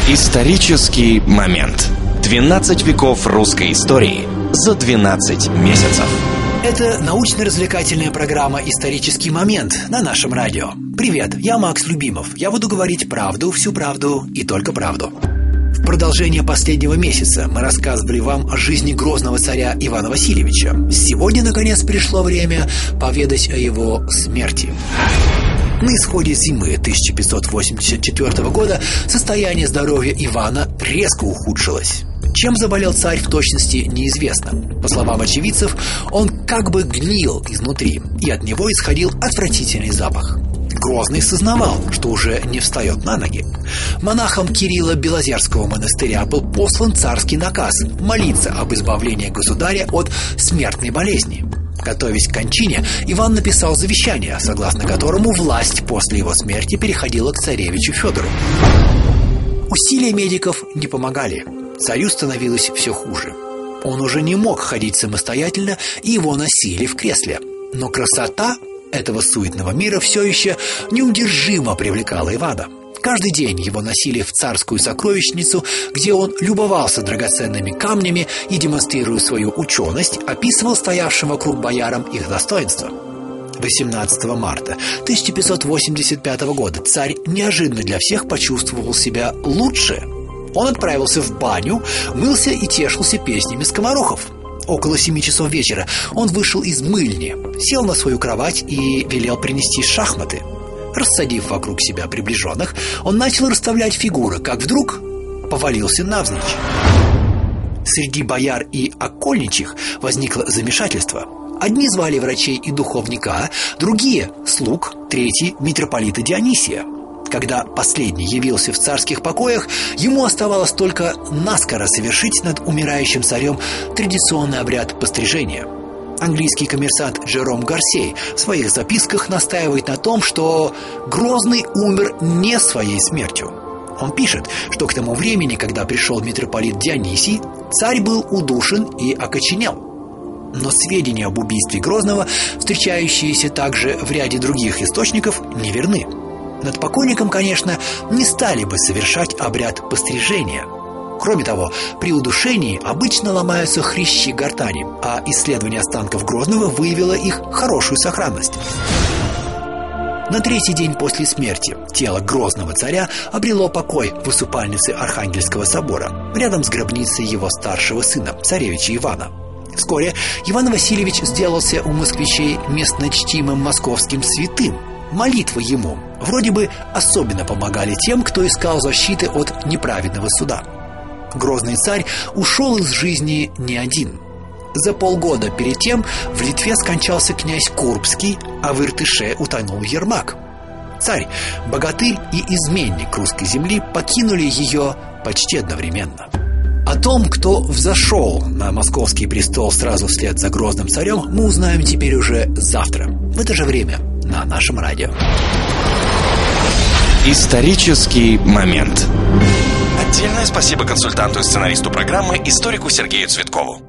Исторический момент. 12 веков русской истории за 12 месяцев. Это научно-развлекательная программа «Исторический момент» на нашем радио. Привет, я Макс Любимов. Я буду говорить правду, всю правду и только правду. В продолжение последнего месяца мы рассказывали вам о жизни грозного царя Ивана Васильевича. Сегодня, наконец, пришло время поведать о его смерти. На исходе зимы 1584 года состояние здоровья Ивана резко ухудшилось. Чем заболел царь в точности неизвестно. По словам очевидцев, он как бы гнил изнутри, и от него исходил отвратительный запах. Грозный сознавал, что уже не встает на ноги. Монахам Кирилла Белозерского монастыря был послан царский наказ молиться об избавлении государя от смертной болезни. Готовясь к кончине, Иван написал завещание, согласно которому власть после его смерти переходила к царевичу Федору. Усилия медиков не помогали. Царю становилось все хуже. Он уже не мог ходить самостоятельно, и его носили в кресле. Но красота этого суетного мира все еще неудержимо привлекала Ивана. Каждый день его носили в царскую сокровищницу, где он любовался драгоценными камнями и, демонстрируя свою ученость, описывал стоявшим вокруг боярам их достоинства. 18 марта 1585 года царь неожиданно для всех почувствовал себя лучше. Он отправился в баню, мылся и тешился песнями скоморохов. Около 7 часов вечера он вышел из мыльни, сел на свою кровать и велел принести шахматы. Рассадив вокруг себя приближенных, он начал расставлять фигуры, как вдруг повалился навзничь. Среди бояр и окольничих возникло замешательство. Одни звали врачей и духовника, другие – слуг, третий – митрополита Дионисия. Когда последний явился в царских покоях, ему оставалось только наскоро совершить над умирающим царем традиционный обряд пострижения. Английский коммерсант Джером Гарсей в своих записках настаивает на том, что Грозный умер не своей смертью. Он пишет, что к тому времени, когда пришел митрополит Дионисий, царь был удушен и окоченел. Но сведения об убийстве Грозного, встречающиеся также в ряде других источников, неверны. Над покойником, конечно, не стали бы совершать обряд пострижения. Кроме того, при удушении обычно ломаются хрящи гортани, а исследование останков Грозного выявило их хорошую сохранность. На третий день после смерти тело Грозного царя обрело покой в усыпальнице Архангельского собора, рядом с гробницей его старшего сына, царевича Ивана. Вскоре Иван Васильевич сделался у москвичей местночтимым московским святым. Молитвы ему вроде бы особенно помогали тем, кто искал защиты от неправедного суда. Грозный царь ушел из жизни не один. За полгода перед тем в Литве скончался князь Курбский, а в Иртыше утонул Ермак. Царь, богатырь и изменник русской земли покинули ее почти одновременно. О том, кто взошел на московский престол сразу вслед за Грозным царем, мы узнаем теперь уже завтра, в это же время, на нашем радио. Исторический момент. Отдельное спасибо консультанту и сценаристу программы, историку Сергею Цветкову.